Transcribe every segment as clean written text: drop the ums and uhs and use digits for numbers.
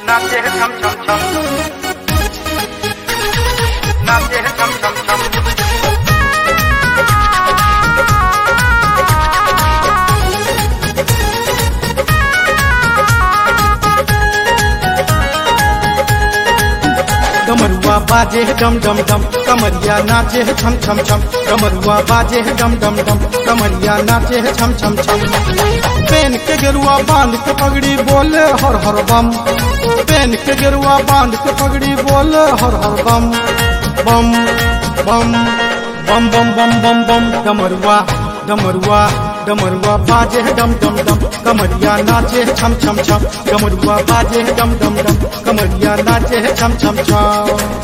नाचे है छम छम छम, नाचे है छम छम छम। कमरुआ बाजे है डम डम डम, कमरिया नाचे है छम छम छम। कमरुआ बाजे है डम डम डम, कमरिया नाचे है छम छम छम। पेन के गेरुआ बांध के पगड़ी बोले हर हर बम, पेन के गेरुआ बांध के पगड़ी बोले हर हर बम बम बम बम बम बम बम बम। डमरुआ डमरुआ डमरुआ बाजे है डम डम डम, कमरिया नाचे है छम छम छम। डमरुआ बाजे है डम डम डम, कमरिया नाचे है छम छम छम।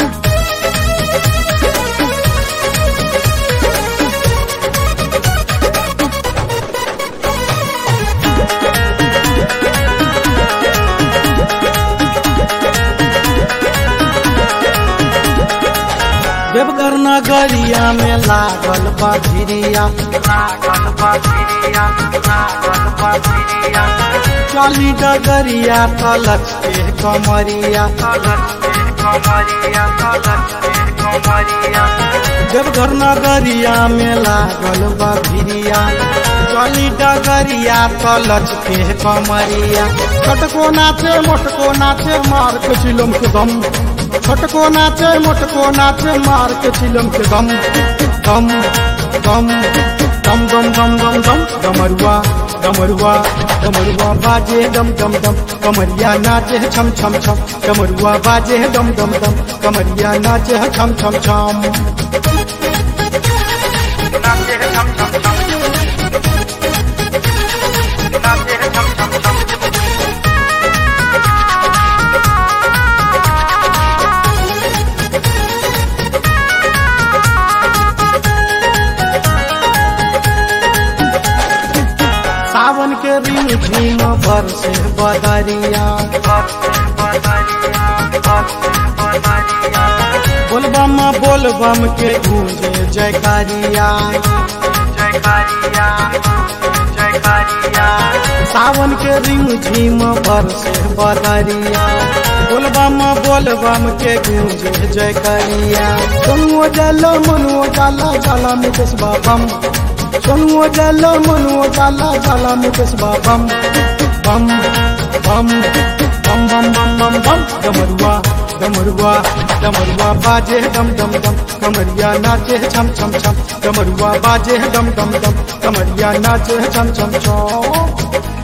देवघर नगरिया में लागल बा भिरिया, लागल बा भिरिया, लागल बा भिरिया। चाली डगरिया कलच के कमरिया, कलच के कमरिया, कलच के कमरिया। देवघर नगरिया में लागल बा भिरिया, चाली डगरिया कलच के कमरिया। छटको नाचे मोटको नाचे मार के चिलम के दम, छटको नाचे मोटको नाचे मार के चिलम के दम दम दम दम दम दम दम दम। डमरुआ डमरुआ डमरुआ बाजे दम दम दम, कमरिया नाचे है छम छम छम। डमरुआ बाजे है दम दम दम, कमरिया नाचे है छम छम छम। नाचे है छम छम छम, नाचे है छम छम छम। सावन के रिम झिम बरसे बदरिया, बोलबम बोलबम के गूंजे जयकारिया, जयकारिया, जयकारिया। सावन के रिम झिम बरसे बदरिया, बोलबम बोलबम के गूंजे जयकारिया। सोनुओ जाला मनुओ जाला जाला मुकेश बाबम, सोनुओ जाला मनुओ जाला जाला मुकेश बाबम बम बम बम बम बम बम बम। डमरुआ डमरुआ डमरुआ बाजे है डम डम डम, कमरिया नाचे है छम छम छम। डमरुआ बाजे है डम डम डम, कमरिया नाचे है छम छम छम।